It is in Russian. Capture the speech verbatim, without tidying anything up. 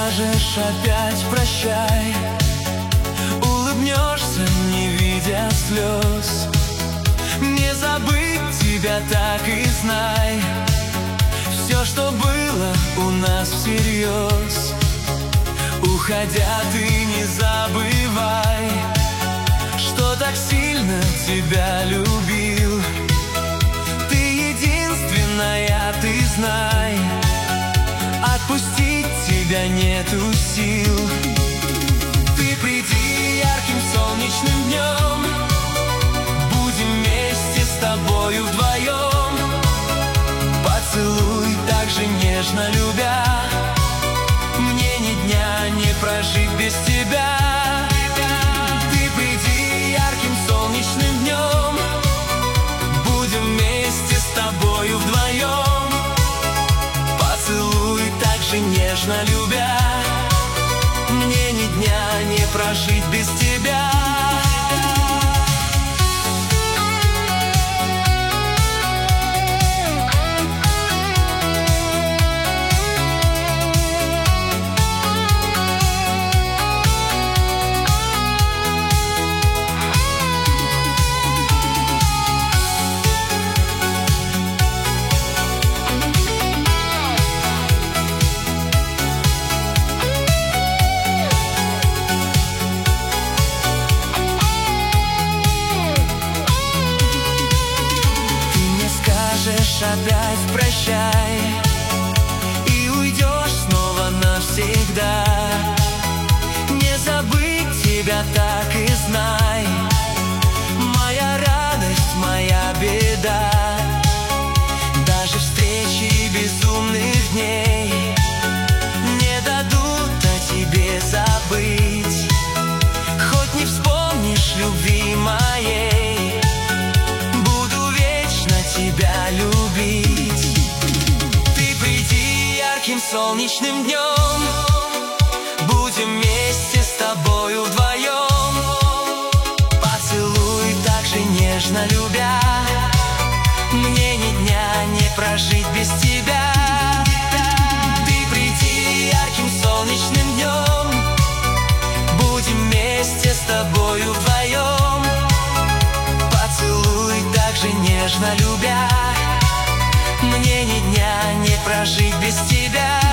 скажешь опять прощай, улыбнешься, не видя слез. Не забыть тебя, так и знай, все, что было у нас всерьез. Уходя, ты не забывай, что так сильно тебя любил. Ты единственная, ты знай, отпустить тебя нету сил. Ты приди ярким солнечным днем, будем вместе с тобою вдвоем. Поцелуй так же нежно любя, мне ни дня не прожить без тебя. Ты приди ярким солнечным днем, будем вместе с тобою вдвоем. Поцелуй так же нежно любя, мне ни дня не прожить без тебя. Опять прощай и уйдешь снова навсегда. Не забыть тебя, так и знай, моя радость, моя беда. Даже встречи безумных дней не дадут о тебе забыть. Хоть не вспомнишь любви моей, буду вечно тебя любить. Ты приди ярким солнечным днем, будем вместе с тобою вдвоем. Поцелуй так же нежно любя, мне ни дня не прожить без тебя. Ты приди ярким солнечным днем, будем вместе с тобою вдвоем. Поцелуй так же нежно любя, мне ни дня не прожить без тебя.